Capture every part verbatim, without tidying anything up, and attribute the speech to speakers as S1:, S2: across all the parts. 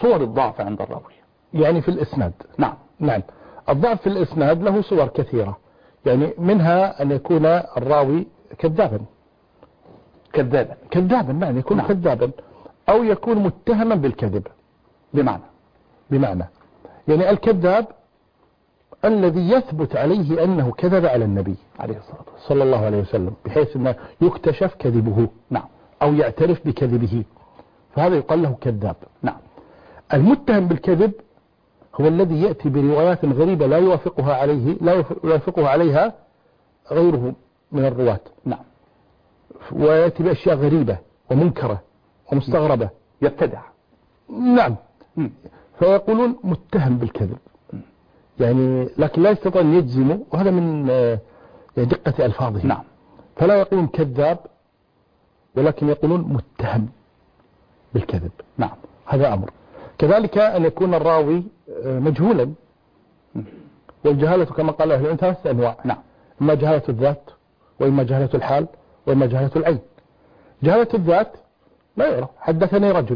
S1: صور الضعف عند الراوي.
S2: يعني في الإسناد.
S1: نعم.
S2: نعم. الضعف في الإسناد له صور كثيرة، يعني منها أن يكون الراوي كذابا.
S1: كذابا.
S2: كذابا نعم، يكون
S1: نعم.
S2: كذابا، أو يكون متهما بالكذب.
S1: بمعنى
S2: بمعنى يعني الكذاب الذي يثبت عليه أنه كذب على النبي
S1: عليه الصلاة والسلام
S2: صلى الله عليه وسلم، بحيث أنه يكتشف كذبه.
S1: نعم.
S2: أو يعترف بكذبه، فهذا يقال له كذاب.
S1: نعم.
S2: المتهم بالكذب هو الذي يأتي بروايات غريبة لا يوافقها عليه لا يوافقها عليها غيره من الرواة.
S1: نعم.
S2: ويأتي بأشياء غريبة ومنكرة ومستغربة.
S1: يبتدع.
S2: نعم.
S1: م.
S2: فيقولون متهم بالكذب، يعني لكن لا يستطيع أن يجزموا، وهذا من يعني دقة ألفاظه.
S1: نعم.
S2: فلا يقولون كذاب، ولكن يقولون متهم بالكذب.
S1: نعم.
S2: هذا أمر. كذلك أن يكون الراوي مجهولا، والجهالة كما قال أهل العلم ثلاثة أنواع.
S1: نعم.
S2: إما جهالة الذات، وإما جهالة الحال، وإما جهالة العين. جهالة الذات لا يعرف، حدثني رجل،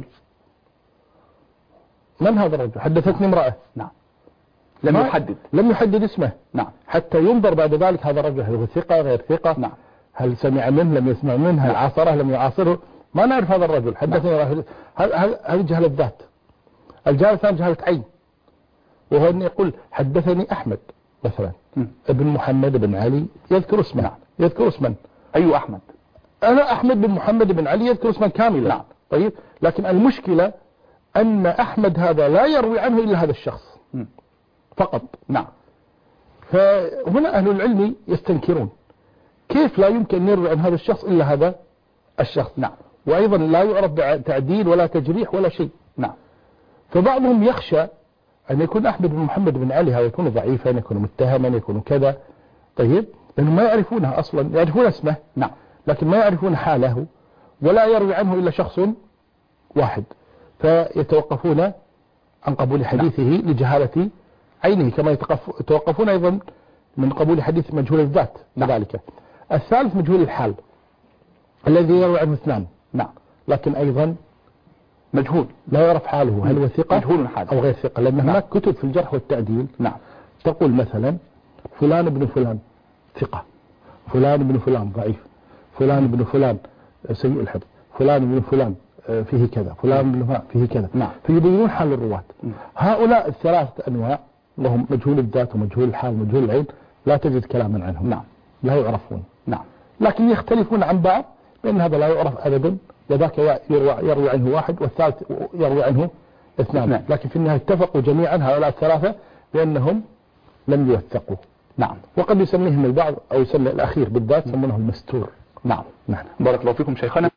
S2: من هذا الرجل؟ حدثتني امرأة.
S1: نعم. لم يحدد
S2: لم يحدد اسمه.
S1: نعم.
S2: حتى ينظر بعد ذلك هذا الرجل هل هو ثقة غير ثقة.
S1: نعم.
S2: هل سمع منه لم يسمع منه، هل
S1: نعم.
S2: عاصره لم يعاصره، ما نعرف هذا الرجل. حدثني نعم. هذه جهالة ذات. الجهالة الثانية جهالة عين، وهو أن يقول حدثني أحمد مثلا م. ابن محمد بن علي، يذكر اسمه.
S1: نعم.
S2: يذكر اسما.
S1: أي أحمد؟
S2: أنا أحمد بن محمد بن علي، يذكر اسما كاملا.
S1: نعم.
S2: طيب، لكن المشكلة أن أحمد هذا لا يروي عنه إلا هذا الشخص م. فقط.
S1: نعم.
S2: فهنا أهل العلم يستنكرون، كيف لا يمكن أن يروي عن هذا الشخص إلا هذا الشخص؟
S1: نعم.
S2: وأيضا لا يعرف تعديل ولا تجريح ولا شيء.
S1: نعم.
S2: فبعضهم يخشى أن يكون أحمد بن محمد بن علي هذا يكون ضعيفا، يكون متهما، يكون كذا. طيب، لأنهم ما يعرفونها أصلا، يعرفون اسمه.
S1: نعم.
S2: لكن ما يعرفون حاله، ولا يروي عنه إلا شخص واحد، فيتوقفون عن قبول حديثه. نعم. لجهالة عينه، كما يتوقفون أيضا من قبول حديث مجهول الذات.
S1: نعم.
S2: كذلك الثالث مجهول الحال، الذي يروي عنه اثنان.
S1: نعم.
S2: لكن أيضا
S1: مجهول،
S2: لا يعرف حاله، هل هو ثقة
S1: مجهول حاله
S2: أو غير ثقة، لأن
S1: نعم.
S2: هناك كتب في الجرح والتعديل.
S1: نعم.
S2: تقول مثلا فلان ابن فلان ثقة، فلان ابن فلان ضعيف، فلان ابن فلان سيء الحفظ، فلان ابن فلان فيه كذا، فلان ابن فلان فيه كذا.
S1: نعم.
S2: فيبينون حال الرواة. هؤلاء الثلاثة أنواع وهم مجهول الذات ومجهول الحال ومجهول العين، لا تجد كلاما عنهم.
S1: نعم.
S2: لا يعرفون.
S1: نعم.
S2: لكن يختلفون عن بعض، لأن هذا لا يعرف أبدا، وذاك يروي, يروي عنه واحد والثالث يروي عنه اثنان. نعم. لكن في النهاية اتفقوا جميعا هؤلاء الثلاثة بأنهم لم يوثقوا.
S1: نعم.
S2: وقد يسميهم البعض أو يسمي الأخير بالذات يسمونه المستور.
S1: نعم.
S2: نعم.
S1: بارك الله فيكم شيخنا.